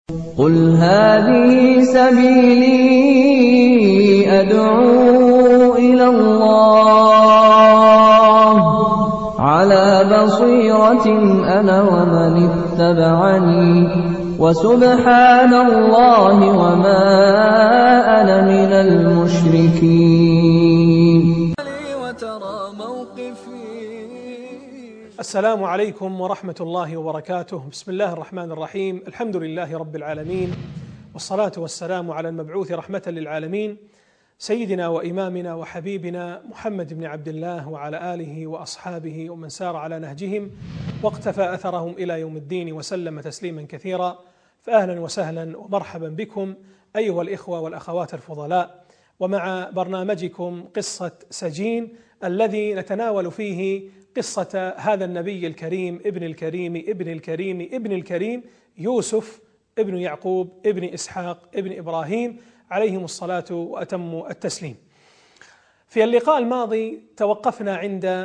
قل هذه سبيلي أدعو إلى الله على بصيرة أنا ومن اتبعني وسبحان الله وما أنا من المشركين. السلام عليكم ورحمة الله وبركاته. بسم الله الرحمن الرحيم. الحمد لله رب العالمين، والصلاة والسلام على المبعوث رحمة للعالمين سيدنا وإمامنا وحبيبنا محمد بن عبد الله وعلى آله وأصحابه ومن سار على نهجهم واقتفى أثرهم إلى يوم الدين وسلم تسليما كثيرا. فأهلا وسهلا ومرحبا بكم أيها الإخوة والأخوات الفضلاء، ومع برنامجكم قصة سجين الذي نتناول فيه قصة هذا النبي الكريم ابن الكريم ابن الكريم ابن الكريم يوسف ابن يعقوب ابن إسحاق ابن إبراهيم عليهم الصلاة وأتم التسليم. في اللقاء الماضي توقفنا عند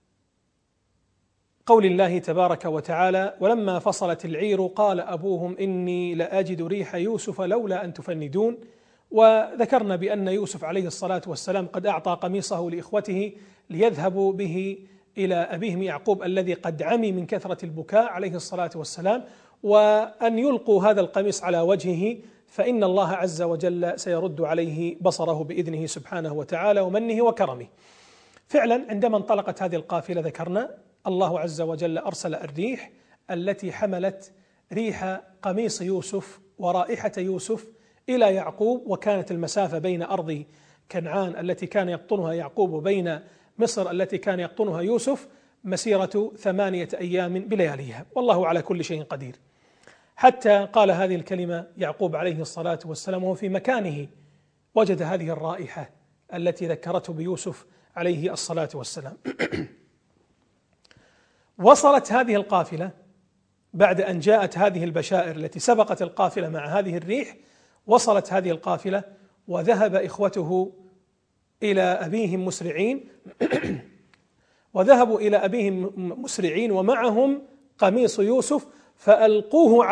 قول الله تبارك وتعالى: ولما فصلت العير قال أبوهم إني لأجد ريح يوسف لولا أن تفندون. وذكرنا بأن يوسف عليه الصلاة والسلام قد أعطى قميصه لإخوته ليذهبوا به إلى أبيهم يعقوب الذي قد عمي من كثرة البكاء عليه الصلاة والسلام، وأن يلقوا هذا القميص على وجهه فإن الله عز وجل سيرد عليه بصره بإذنه سبحانه وتعالى ومنه وكرمه. فعلا عندما انطلقت هذه القافلة ذكرنا الله عز وجل أرسل الريح التي حملت ريح قميص يوسف ورائحة يوسف إلى يعقوب، وكانت المسافة بين أرض كنعان التي كان يقطنها يعقوب وبين مصر التي كان يقطنها يوسف مسيرة 8 أيام بلياليها، والله على كل شيء قدير. حتى قال هذه الكلمة يعقوب عليه الصلاة والسلام وهو في مكانه وجد هذه الرائحة التي ذكرته بيوسف عليه الصلاة والسلام. وصلت هذه القافلة بعد أن جاءت هذه البشائر التي سبقت القافلة مع هذه الريح، وصلت هذه القافلة وذهب إخوته إلى أبيهم مسرعين وذهبوا إلى أبيهم مسرعين ومعهم قميص يوسف فألقوه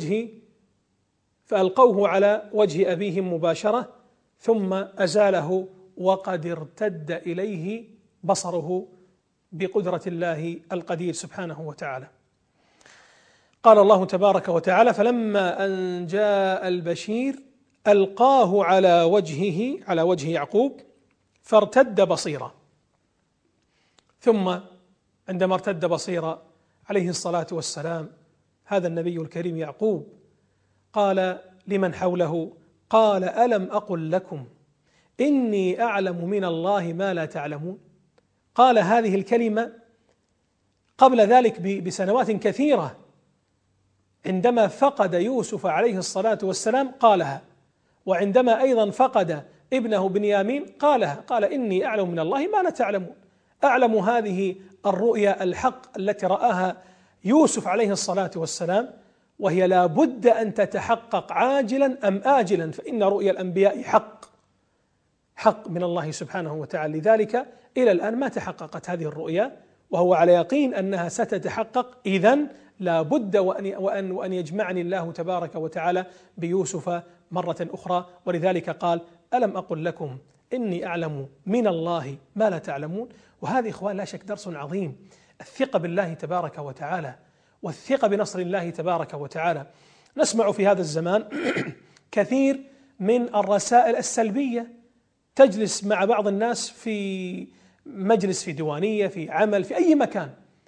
على وجه أبيهم مباشرة، ثم أزاله وقد ارتد إليه بصره بقدرة الله القدير سبحانه وتعالى. قال الله تبارك وتعالى: فلما أن جاء البشير ألقاه على وجه يعقوب فارتد بصيرا. ثم عندما ارتد بصيرا عليه الصلاة والسلام هذا النبي الكريم يعقوب قال لمن حوله: قال ألم أقل لكم إني أعلم من الله ما لا تعلمون. قال هذه الكلمة قبل ذلك بسنوات كثيرة عندما فقد يوسف عليه الصلاة والسلام قالها، وعندما أيضا فقد ابنه بنيامين قالها، قال إني أعلم من الله ما لا تعلمون. أعلم هذه الرؤيا الحق التي رآها يوسف عليه الصلاة والسلام، وهي لا بد أن تتحقق عاجلا أم آجلا، فإن رؤيا الأنبياء حق من الله سبحانه وتعالى. لذلك إلى الآن ما تحققت هذه الرؤيا، وهو على يقين أنها ستتحقق. إذن لا بد وأن يجمعني الله تبارك وتعالى بيوسف مرة أخرى. ولذلك قال: ألم أقل لكم إني أعلم من الله ما لا تعلمون. وهذه إخوان لا شك درس عظيم، الثقة بالله تبارك وتعالى والثقة بنصر الله تبارك وتعالى. نسمع في هذا الزمان كثير من الرسائل السلبية، تجلس مع بعض الناس في مجلس، في ديوانية، في عمل، في أي مكان،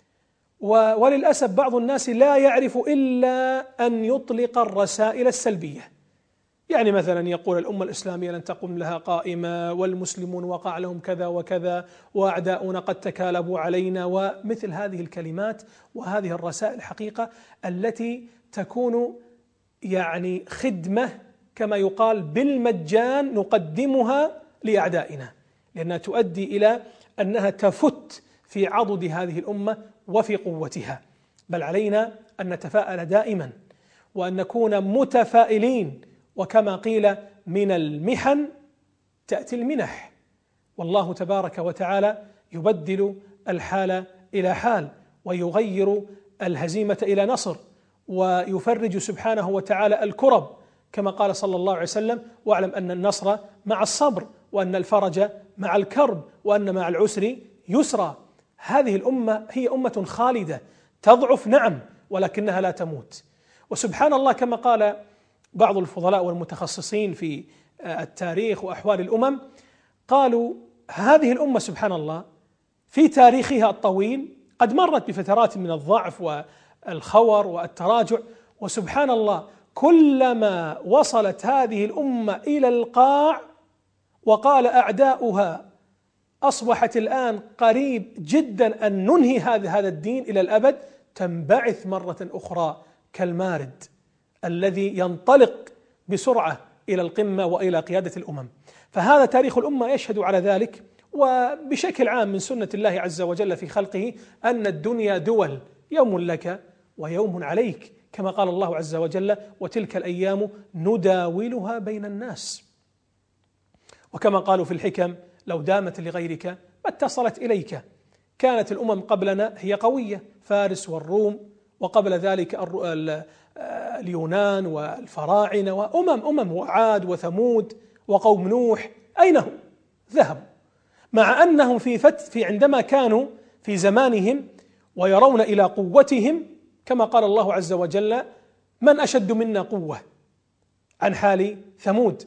وللأسف بعض الناس لا يعرف إلا أن يطلق الرسائل السلبية. يعني مثلا يقول: الأمة الإسلامية لن تقوم لها قائمة، والمسلمون وقع لهم كذا وكذا، وأعداؤنا قد تكالبوا علينا، ومثل هذه الكلمات وهذه الرسائل حقيقة التي تكون يعني خدمة كما يقال بالمجان نقدمها لأعدائنا، لأنها تؤدي إلى أنها تفت في عضد هذه الأمة وفي قوتها. بل علينا أن نتفاءل دائما وأن نكون متفائلين، وكما قيل: من المحن تأتي المنح، والله تبارك وتعالى يبدل الحال إلى حال ويغير الهزيمة إلى نصر، ويفرج سبحانه وتعالى الكرب، كما قال صلى الله عليه وسلم: واعلم أن النصر مع الصبر، وأن الفرج مع الكرب، وأن مع العسر يسرا. هذه الأمة هي أمة خالدة، تضعف نعم ولكنها لا تموت. وسبحان الله كما قال بعض الفضلاء والمتخصصين في التاريخ وأحوال الأمم، قالوا هذه الأمة سبحان الله في تاريخها الطويل قد مرت بفترات من الضعف والخور والتراجع، وسبحان الله كلما وصلت هذه الأمة إلى القاع وقال أعداؤها أصبحت الآن قريب جدا أن ننهي هذا الدين إلى الأبد، تنبعث مرة أخرى كالمارد الذي ينطلق بسرعة إلى القمة وإلى قيادة الأمم. فهذا تاريخ الأمة يشهد على ذلك. وبشكل عام من سنة الله عز وجل في خلقه أن الدنيا دول، يوم لك ويوم عليك، كما قال الله عز وجل: وتلك الأيام نداولها بين الناس. وكما قالوا في الحكم: لو دامت لغيرك ما اتصلت إليك. كانت الأمم قبلنا هي قوية، فارس والروم، وقبل ذلك اليونان والفراعنة وأمم وعاد وثمود وقوم نوح. أين هم؟ ذهبوا، مع أنهم في عندما كانوا في زمانهم ويرون إلى قوتهم، كما قال الله عز وجل: من أشد منا قوة، عن حال ثمود،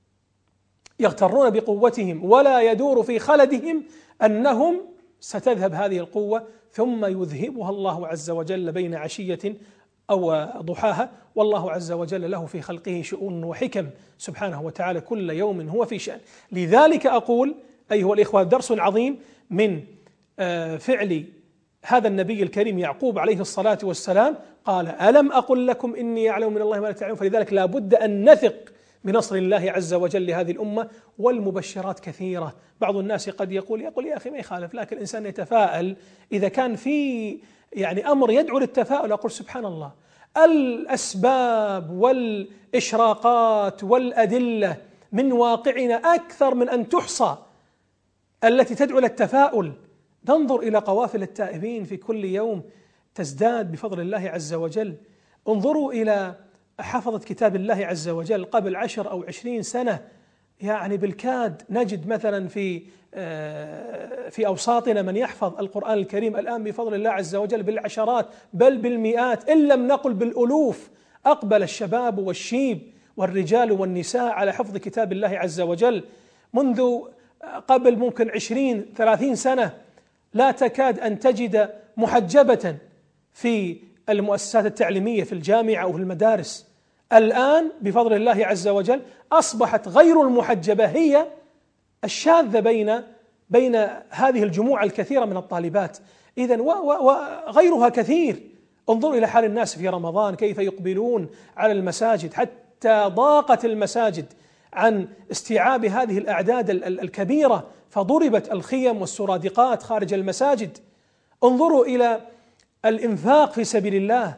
يغترون بقوتهم ولا يدور في خلدهم أنهم ستذهب هذه القوة ثم يذهبها الله عز وجل بين عشية أو ضحاها. والله عز وجل له في خلقه شؤون وحكم سبحانه وتعالى، كل يوم هو في شأن. لذلك أقول أيها الإخوة درس عظيم من فعل هذا النبي الكريم يعقوب عليه الصلاة والسلام. قال: ألم أقل لكم إني أعلم من الله ما لا تعلمون. فلذلك لا بد أن نثق بنصر الله عز وجل لهذه الأمة. والمبشرات كثيرة. بعض الناس قد يقول يا أخي ما يخالف، لكن الإنسان يتفاءل إذا كان في أمر يدعو للتفاؤل. أقول سبحان الله، الأسباب والإشراقات والأدلة من واقعنا أكثر من أن تحصى التي تدعو للتفاؤل. ننظر إلى قوافل التائبين في كل يوم تزداد بفضل الله عز وجل. انظروا إلى حفظة كتاب الله عز وجل قبل 10 أو 20 سنة، بالكاد نجد مثلا في أوساطنا من يحفظ القرآن الكريم الآن بفضل الله عز وجل بالعشرات بل بالمئات، إن لم نقل بالألوف. أقبل الشباب والشيب والرجال والنساء على حفظ كتاب الله عز وجل منذ قبل ممكن 20-30 سنة. لا تكاد أن تجد محجبة في المؤسسات التعليمية في الجامعة أو في المدارس. الآن بفضل الله عز وجل أصبحت غير المحجبة هي الشاذة بين هذه الجموع الكثيرة من الطالبات. إذن وغيرها كثير. انظروا إلى حال الناس في رمضان كيف يقبلون على المساجد، حتى ضاقت المساجد عن استيعاب هذه الأعداد الكبيرة، فضربت الخيم والسرادقات خارج المساجد. انظروا إلى الإنفاق في سبيل الله،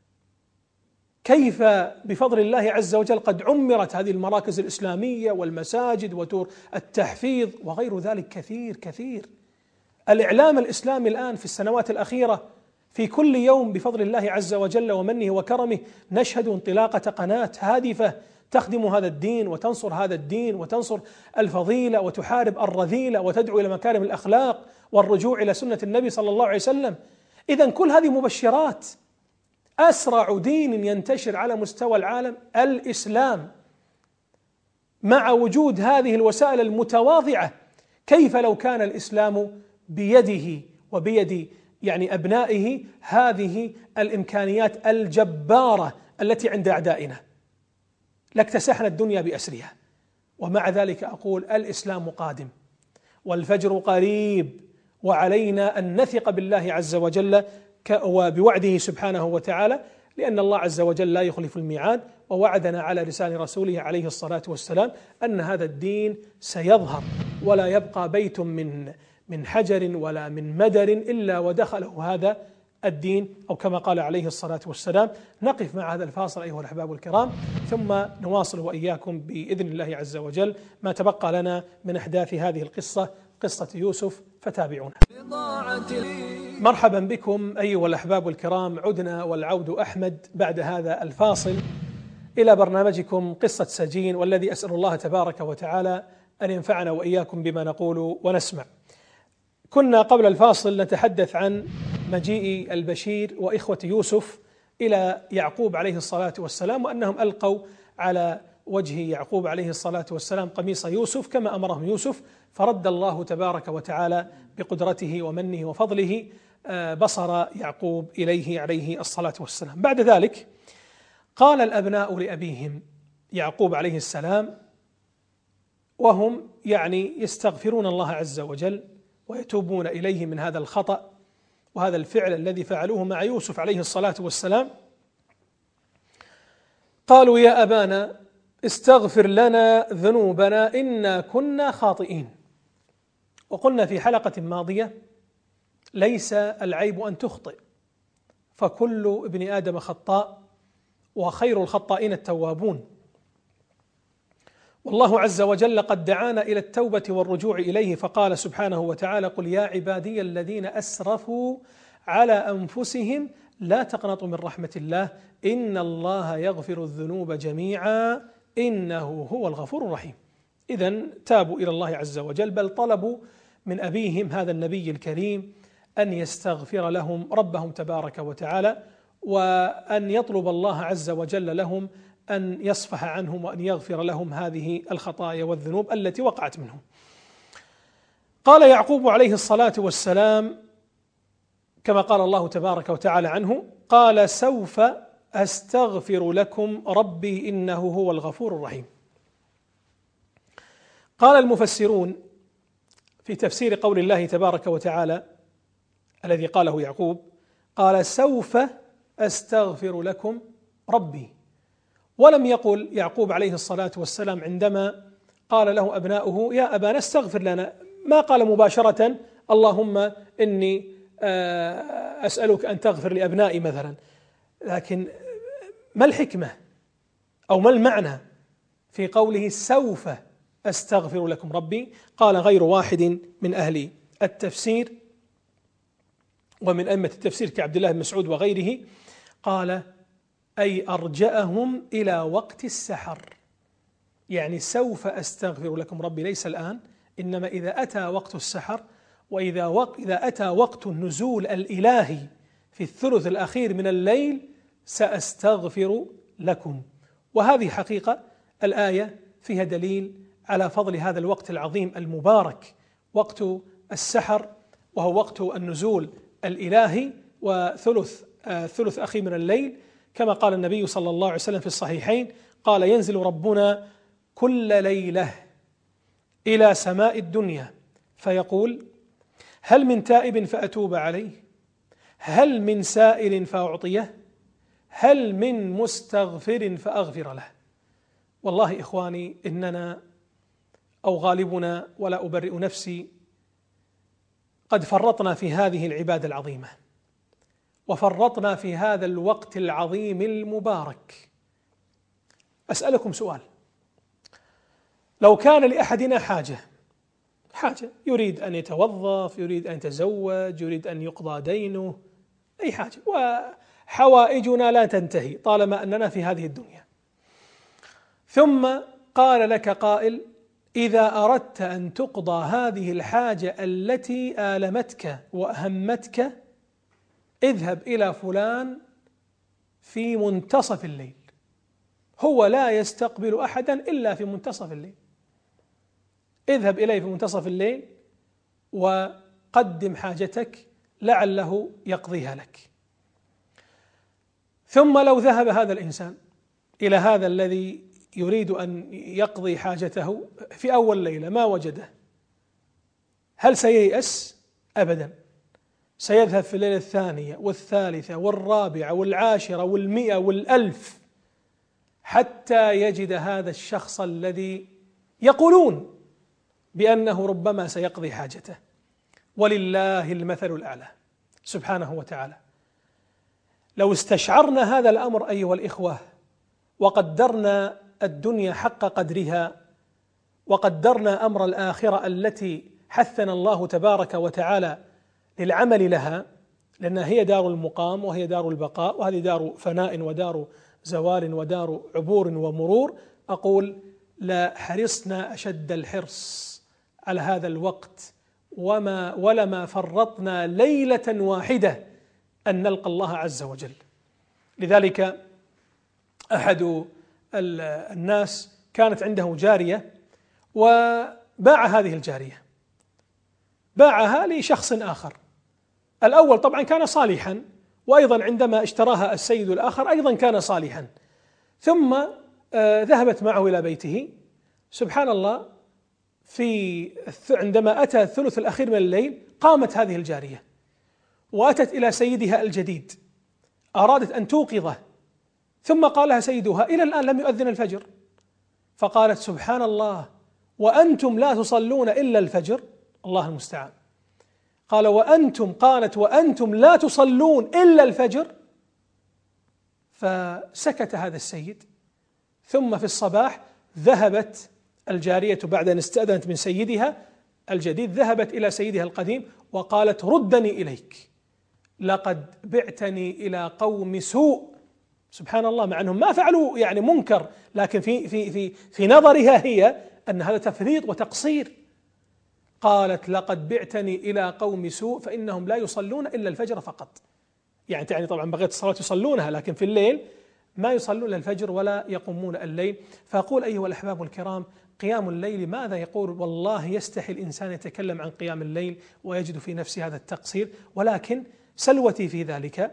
كيف بفضل الله عز وجل قد عمرت هذه المراكز الإسلامية والمساجد وتور التحفيظ وغير ذلك كثير كثير. الإعلام الإسلامي الآن في السنوات الأخيرة في كل يوم بفضل الله عز وجل ومنه وكرمه نشهد انطلاقة قناة هادفة تخدم هذا الدين وتنصر هذا الدين وتنصر الفضيلة وتحارب الرذيلة وتدعو إلى مكارم الأخلاق والرجوع إلى سنة النبي صلى الله عليه وسلم. إذن كل هذه مبشرات. أسرع دين ينتشر على مستوى العالم الإسلام، مع وجود هذه الوسائل المتواضعة. كيف لو كان الإسلام بيده وبيد أبنائه هذه الإمكانيات الجبارة التي عند أعدائنا، لاكتسحنا الدنيا بأسرها. ومع ذلك أقول الإسلام قادم والفجر قريب، وعلينا أن نثق بالله عز وجل وبوعده سبحانه وتعالى، لأن الله عز وجل لا يخلف الميعاد، ووعدنا على لسان رسوله عليه الصلاة والسلام أن هذا الدين سيظهر، ولا يبقى بيت من حجر ولا من مدر إلا ودخله هذا الدين، أو كما قال عليه الصلاة والسلام. نقف مع هذا الفاصل أيها الأحباب الكرام، ثم نواصل وإياكم بإذن الله عز وجل ما تبقى لنا من أحداث هذه القصة، قصة يوسف، فتابعونا. مرحبا بكم أيها الأحباب الكرام، عدنا والعود أحمد بعد هذا الفاصل إلى برنامجكم قصة سجين، والذي أسأل الله تبارك وتعالى أن ينفعنا وإياكم بما نقول ونسمع. كنا قبل الفاصل نتحدث عن مجيء البشير وإخوة يوسف إلى يعقوب عليه الصلاة والسلام، وأنهم ألقوا على وجه يعقوب عليه الصلاة والسلام قميص يوسف كما أمرهم يوسف، فرد الله تبارك وتعالى بقدرته ومنه وفضله بصر يعقوب إليه عليه الصلاة والسلام. بعد ذلك قال الأبناء لأبيهم يعقوب عليه السلام وهم يستغفرون الله عز وجل ويتوبون إليه من هذا الخطأ وهذا الفعل الذي فعلوه مع يوسف عليه الصلاة والسلام، قالوا: يا أبانا استغفر لنا ذنوبنا إنا كنا خاطئين. وقلنا في حلقة ماضية: ليس العيب أن تخطئ، فكل ابن آدم خطاء وخير الخطائين التوابون، والله عز وجل قد دعانا إلى التوبة والرجوع إليه، فقال سبحانه وتعالى: قل يا عبادي الذين أسرفوا على أنفسهم لا تقنطوا من رحمة الله إن الله يغفر الذنوب جميعا إنه هو الغفور الرحيم. إذن تابوا إلى الله عز وجل، بل طلبوا من أبيهم هذا النبي الكريم أن يستغفر لهم ربهم تبارك وتعالى، وأن يطلب الله عز وجل لهم أن يصفح عنهم وأن يغفر لهم هذه الخطايا والذنوب التي وقعت منهم. قال يعقوب عليه الصلاة والسلام كما قال الله تبارك وتعالى عنه: قال سوف أستغفر لكم ربي إنه هو الغفور الرحيم. قال المفسرون في تفسير قول الله تبارك وتعالى الذي قاله يعقوب: قال سوف أستغفر لكم ربي، ولم يقل يعقوب عليه الصلاة والسلام عندما قال له أبناؤه: يا أبانا استغفر لنا، ما قال مباشرة: اللهم إني أسألك أن تغفر لأبنائي مثلا. لكن ما الحكمة أو ما المعنى في قوله سوف أستغفر لكم ربي؟ قال غير واحد من أهل التفسير ومن أئمة التفسير كعبد الله بن مسعود وغيره، قال أي أرجأهم إلى وقت السحر، يعني سوف أستغفر لكم ربي ليس الآن، إنما إذا أتى وقت السحر، وإذا أتى وقت النزول الإلهي في الثلث الأخير من الليل سأستغفر لكم. وهذه حقيقة الآية فيها دليل على فضل هذا الوقت العظيم المبارك، وقت السحر، وهو وقت النزول الإلهي وثلث أخير من الليل، كما قال النبي صلى الله عليه وسلم في الصحيحين: قال ينزل ربنا كل ليلة إلى سماء الدنيا فيقول: هل من تائب فأتوب عليه؟ هل من سائل فأعطيه؟ هل من مستغفر فأغفر له؟ والله إخواني إننا أو غالبنا ولا أبرئ نفسي قد فرطنا في هذه العبادة العظيمة، وفرطنا في هذا الوقت العظيم المبارك. أسألكم سؤال: لو كان لأحدنا حاجة يريد أن يتوظف، يريد أن يتزوج، يريد أن يقضى دينه، أي حاجة، وحوائجنا لا تنتهي طالما أننا في هذه الدنيا، ثم قال لك قائل: إذا أردت أن تقضى هذه الحاجة التي آلمتك وأهمتك اذهب إلى فلان في منتصف الليل، هو لا يستقبل أحدا إلا في منتصف الليل، اذهب إليه في منتصف الليل وقدم حاجتك لعله يقضيها لك. ثم لو ذهب هذا الإنسان إلى هذا الذي يريد أن يقضي حاجته في أول ليلة ما وجده، هل سييأس؟ أبدا، سيذهب في الليلة الثانية والثالثة والرابعة والعاشرة والمئة والألف حتى يجد هذا الشخص الذي يقولون بأنه ربما سيقضي حاجته، ولله المثل الأعلى سبحانه وتعالى. لو استشعرنا هذا الأمر أيها الإخوة وقدرنا الدنيا حق قدرها وقدرنا أمر الآخرة التي حثنا الله تبارك وتعالى للعمل لها، لأنها هي دار المقام وهي دار البقاء، وهذه دار فناء ودار زوال ودار عبور ومرور. أقول لا حرصنا أشد الحرص على هذا الوقت ولما فرطنا ليلة واحدة أن نلقى الله عز وجل. لذلك أحد الناس كانت عنده جارية وباع هذه الجارية، باعها لشخص آخر. الأول طبعا كان صالحا، وأيضا عندما اشتراها السيد الآخر أيضا كان صالحا، ثم ذهبت معه إلى بيته. سبحان الله، عندما أتى الثلث الأخير من الليل قامت هذه الجارية وأتت إلى سيدها الجديد، أرادت أن توقظه، ثم قال لها سيدها: إلى الآن لم يؤذن الفجر. فقالت: سبحان الله، وأنتم لا تصلون إلا الفجر؟ الله المستعان. قالت: وأنتم لا تصلون إلا الفجر؟ فسكت هذا السيد. ثم في الصباح ذهبت الجارية بعد أن استأذنت من سيدها الجديد، ذهبت إلى سيدها القديم وقالت: ردني إليك، لقد بعتني إلى قوم سوء. سبحان الله، مع أنهم ما فعلوا يعني منكر، لكن في نظرها هي أن هذا تفريط وتقصير. قالت: لقد بعتني إلى قوم سوء فإنهم لا يصلون إلا الفجر فقط. يعني طبعا بقية الصلاة يصلونها، لكن في الليل ما يصلون الفجر ولا يقومون الليل. فأقول أيها الأحباب الكرام، قيام الليل ماذا يقول؟ والله يستحي الإنسان يتكلم عن قيام الليل ويجد في نفسه هذا التقصير، ولكن سلوتي في ذلك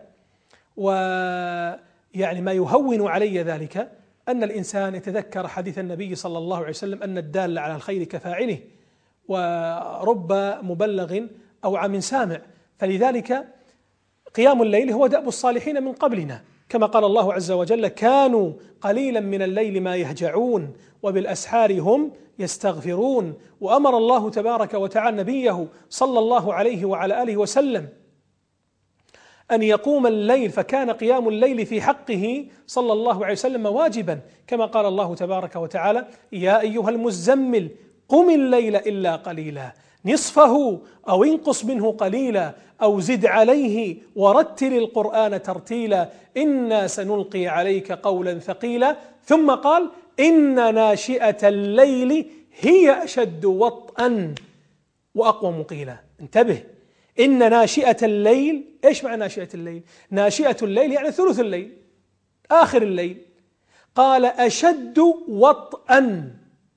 ويعني ما يهون علي ذلك أن الإنسان يتذكر حديث النبي صلى الله عليه وسلم أن الدال على الخير كفاعله، ورب مبلغ أوعى من سامع. فلذلك قيام الليل هو دأب الصالحين من قبلنا، كما قال الله عز وجل: كانوا قليلا من الليل ما يهجعون وبالأسحار هم يستغفرون. وأمر الله تبارك وتعالى نبيه صلى الله عليه وعلى آله وسلم أن يقوم الليل، فكان قيام الليل في حقه صلى الله عليه وسلم واجبا، كما قال الله تبارك وتعالى: يا أيها المزمل قم الليل إلا قليلا نصفه أو انقص منه قليلا أو زد عليه ورتل القرآن ترتيلا إنا سنلقي عليك قولا ثقيلا. ثم قال: إن ناشئة الليل هي أشد وطئا وأقوم قيلا. انتبه، إن ناشئة الليل، إيش معنى ناشئة الليل؟ ناشئة الليل يعني ثلث الليل، آخر الليل. قال: أشد وطئا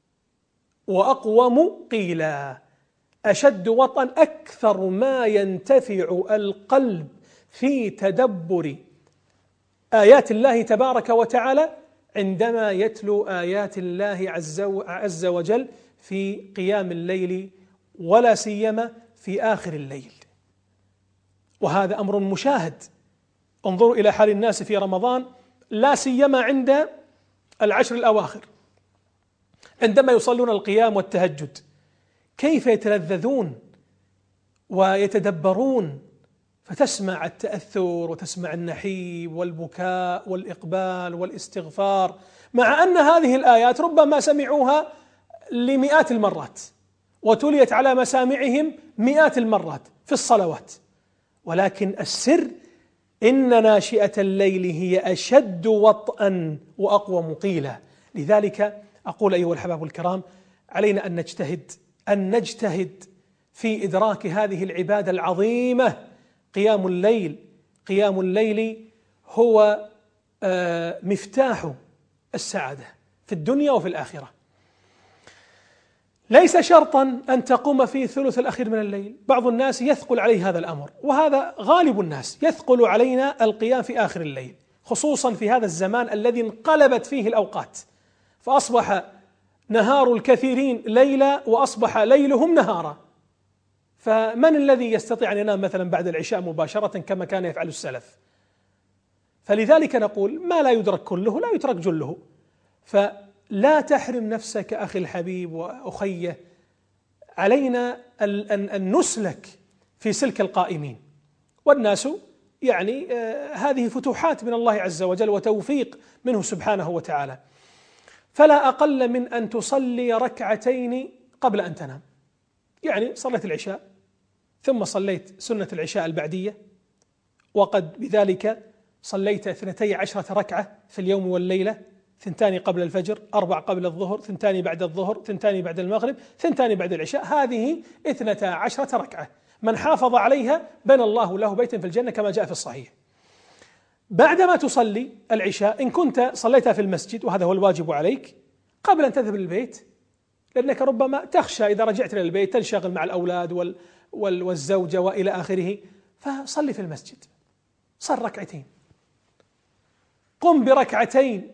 وأقوم قيلا. أشد وطئا، أكثر ما ينتفع القلب في تدبر آيات الله تبارك وتعالى عندما يتلو آيات الله عز وجل في قيام الليل، ولا سيما في آخر الليل. وهذا أمر مشاهد. انظروا إلى حال الناس في رمضان، لا سيما عند العشر الأواخر عندما يصلون القيام والتهجد، كيف يتلذذون ويتدبرون، فتسمع التأثر وتسمع النحيب والبكاء والإقبال والاستغفار، مع أن هذه الآيات ربما سمعوها لمئات المرات وتليت على مسامعهم مئات المرات في الصلوات، ولكن السر إن ناشئة الليل هي أشد وطئا وأقوم قيلا. لذلك أقول أيها الأحباب الكرام، علينا أن نجتهد في إدراك هذه العبادة العظيمة، قيام الليل. قيام الليل هو مفتاح السعادة في الدنيا وفي الآخرة. ليس شرطا أن تقوم في الثلث الأخير من الليل، بعض الناس يثقل عليه هذا الأمر، وهذا غالب الناس، يثقل علينا القيام في آخر الليل، خصوصا في هذا الزمان الذي انقلبت فيه الأوقات، فأصبح نهار الكثيرين ليلا وأصبح ليلهم نهارا. فمن الذي يستطيع أن ينام مثلا بعد العشاء مباشرة كما كان يفعل السلف؟ فلذلك نقول: ما لا يدرك كله لا يترك جله. فلا تحرم نفسك أخي الحبيب وأخيه، علينا أن نسلك في سلك القائمين، والناس يعني هذه فتوحات من الله عز وجل وتوفيق منه سبحانه وتعالى. فلا أقل من أن تصلي ركعتين قبل أن تنام، يعني صليت العشاء ثم صليت سنة العشاء البعدية وقد بذلك صليت 12 ركعة في اليوم والليلة، 2 قبل الفجر، 4 قبل الظهر، 2 بعد الظهر، 2 بعد المغرب، 2 بعد العشاء، هذه 12 ركعة، من حافظ عليها بنى الله له بيتا في الجنة كما جاء في الصحيح. بعدما تصلي العشاء إن كنت صليتها في المسجد، وهذا هو الواجب عليك، قبل أن تذهب للبيت، لأنك ربما تخشى إذا رجعت إلى البيت تنشغل مع الأولاد والزوجة وإلى آخره، فصلي في المسجد، صل ركعتين، قم بركعتين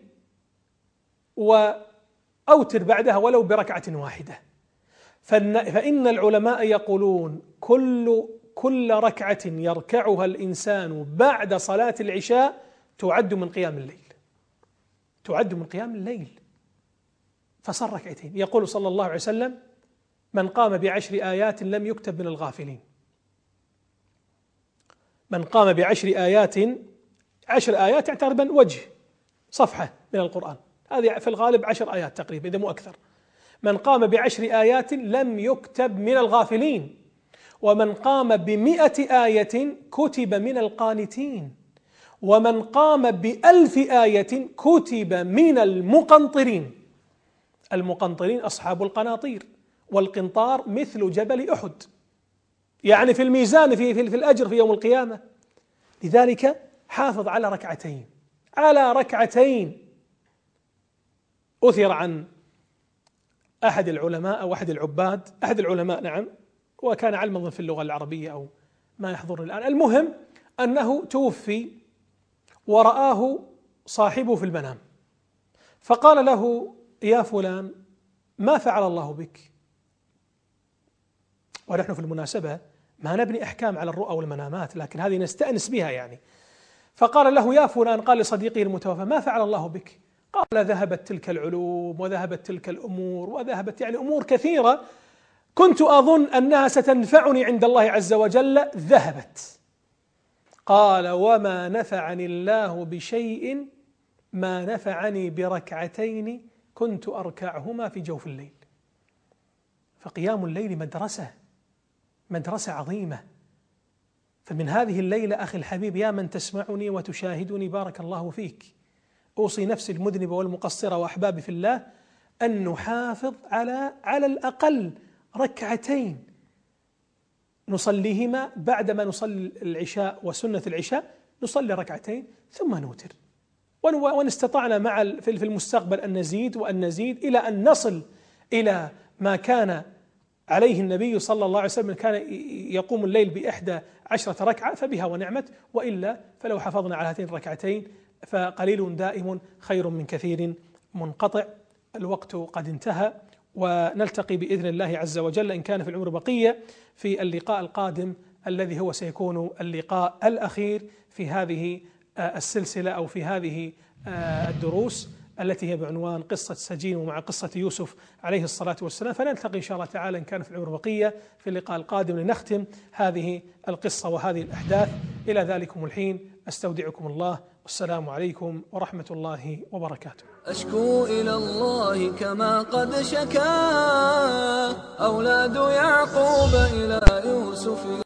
وأوتر بعدها ولو بركعة واحدة. فإن العلماء يقولون كل ركعة يركعها الإنسان بعد صلاة العشاء تعد من قيام الليل، تعد من قيام الليل. فصل ركعتين. يقول صلى الله عليه وسلم: من قام ب10 آيات لم يكتب من الغافلين. من قام ب10 آيات، 10 آيات يعني تقريبا وجه صفحة من القرآن، هذه في الغالب 10 آيات تقريبا إذا مو أكثر. من قام ب10 آيات لم يكتب من الغافلين، ومن قام ب100 آية كتب من القانتين، ومن قام ب1000 آية كتب من المقنطرين. المقنطرين أصحاب القناطير، والقنطار مثل جبل أحد، يعني في الميزان في الأجر في يوم القيامة. لذلك حافظ على ركعتين، على ركعتين. أثر عن أحد العلماء أو أحد العباد، أحد العلماء نعم، وكان علما في اللغة العربية أو ما يحضرني الآن، المهم أنه توفي ورآه صاحبه في المنام، فقال له: يا فلان، ما فعل الله بك؟ ونحن في المناسبة ما نبني أحكام على الرؤى والمنامات، لكن هذه نستأنس بها يعني. فقال له: يا فلان، قال لصديقه المتوفى: ما فعل الله بك؟ قال: ذهبت تلك العلوم وذهبت تلك الأمور وذهبت يعني أمور كثيرة كنت أظن أنها ستنفعني عند الله عز وجل، ذهبت. قال: وما نفعني الله بشيء ما نفعني بركعتين كنت أركعهما في جوف الليل. فقيام الليل مدرسة عظيمة. فمن هذه الليلة أخي الحبيب، يا من تسمعني وتشاهدني، بارك الله فيك، أوصي نفسي المذنبة والمقصرة وأحبابي في الله أن نحافظ على الأقل ركعتين نصليهما بعدما نصلي العشاء، وسنة العشاء نصلي ركعتين ثم نوتر، وإن استطعنا في المستقبل أن نزيد وأن نزيد إلى أن نصل إلى ما كان عليه النبي صلى الله عليه وسلم، كان يقوم الليل ب11 ركعة، فبها ونعمت، وإلا فلو حافظنا على هاتين الركعتين فقليل دائم خير من كثير منقطع. الوقت قد انتهى، ونلتقي بإذن الله عز وجل إن كان في العمر بقية في اللقاء القادم الذي هو سيكون اللقاء الأخير في هذه السلسلة أو في هذه الدروس التي هي بعنوان قصة سجين ومع قصة يوسف عليه الصلاة والسلام. فنلتقي إن شاء الله تعالى إن كان في العمر بقية في اللقاء القادم لنختم هذه القصة وهذه الأحداث. إلى ذلكم الحين أستودعكم الله، والسلام عليكم ورحمة الله وبركاته. أشكو إلى الله كما قد شكا أولاد يعقوب إلى يوسف.